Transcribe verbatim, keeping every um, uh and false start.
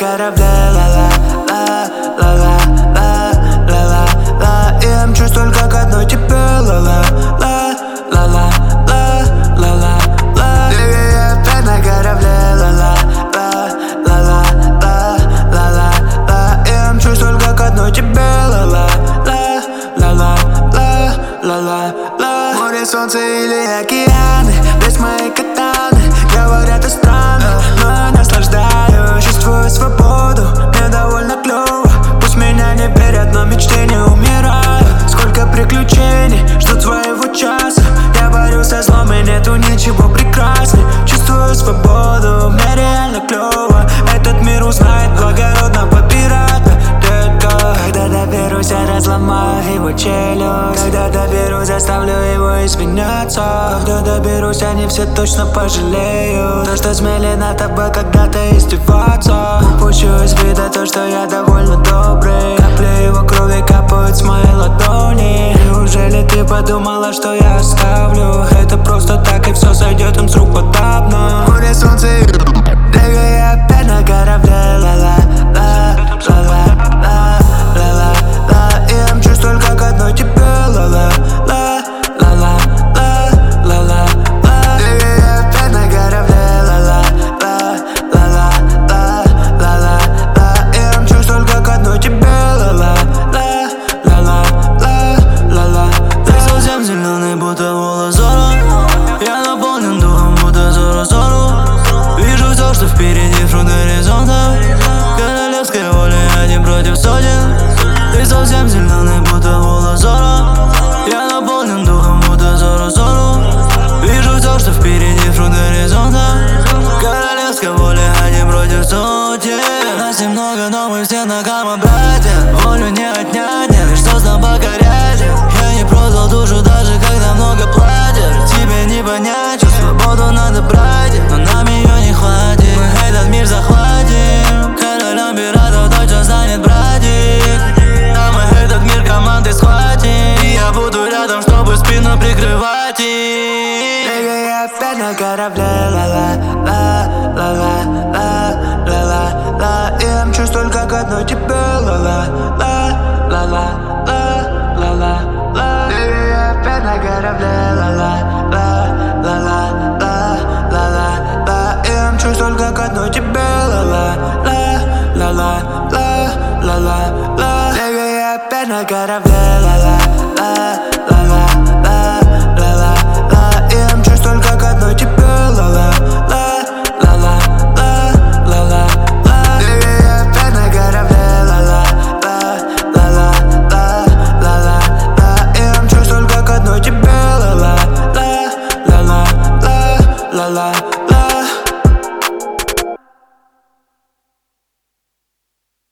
корабле, ла-ла-ла-ла-ла-ла-ла-ла. И я мчусь только к одной тебе, ла-ла-ла-ла-ла-ла-ла. Baby, я опять на корабле, ла-ла-ла-ла-ла-ла-ла. И я мчусь только к одной тебе, ла-ла-ла-ла-ла-ла-ла. Море, солнце или океаны, без моей катаны. Говорят, это странно, но я наслаждаюсь. Чувствую свободу, мне довольно клёво. Пусть меня не берет, но мечты не умирают. Сколько приключений, жду своего часа. Я борюсь со злом, и нету ничего прекрасней. Чувствую свободу, мне реально клёво. Этот мир узнает благородного пирата, детка. Когда доберусь, я разломаю его челюсть. Когда доберусь, заставлю его извиняться. Когда доберусь, они все точно пожалеют. То, что смели над тобой когда-то издеваться. Упущу из вида то, что я довольно добрый. Капли его крови капают с моей ладони. Неужели ты подумала, что я оставлю это просто так, и все сойдет им с рук подобно? Море, солнце, baby, я опять на корабле, ла-ла-ла-ла-ла-ла-ла. И я мчусь только к одной тебе, ла-ла-ла-ла-ла-ла-ла. Baby, я опять на корабле, ла-ла-ла-ла-ла-ла-ла. И я мчусь только к одной тебе, ла-ла-ла-ла-ла-ла. Ты совсем зеленый, будто волос Зорро. Я наполнен духом, будто Зорро-Зорро. Вижу все, что впереди, фронт горизонта. Королевская воля, один против сотен. Ты совсем зеленый, будто волос Зорро. Я наполнен духом, будто Зорро-Зорро. Вижу все, что впереди, фронт горизонта. Королевская воля, один против сотен. Нас немного, но мы все на гамма братья. Волю не отнять, не лишь создам покорять. Я не продал душу, даже когда много платят. Тебе не понять, что свободу надо брать, но нам ее не хватит. Мы этот мир захватим. Королем пиратов точно станет братик. А мы этот мир командой схватим. И я буду рядом, чтобы спину прикрывать их. Baby, я опять на корабле, ла-ла-ла-ла-ла-ла-ла. И я мчусь только к одной тебе, ла-ла-ла-ла-ла-ла-ла. Baby, я опять на корабле, ла-ла-ла-ла-ла-ла-ла. И я мчусь только к одной тебе, ла-ла-ла-ла-ла-ла-ла. Baby, я опять на корабле, ла-ла-ла-ла-ла-ла-ла. И я мчусь только к одной тебе, ла-ла-ла-ла-ла-ла-ла. Baby, я опять на корабле, ла-ла-ла-ла-ла-ла-ла. И я мчусь только к одной тебе, ла-ла-ла-ла-ла-ла-ла.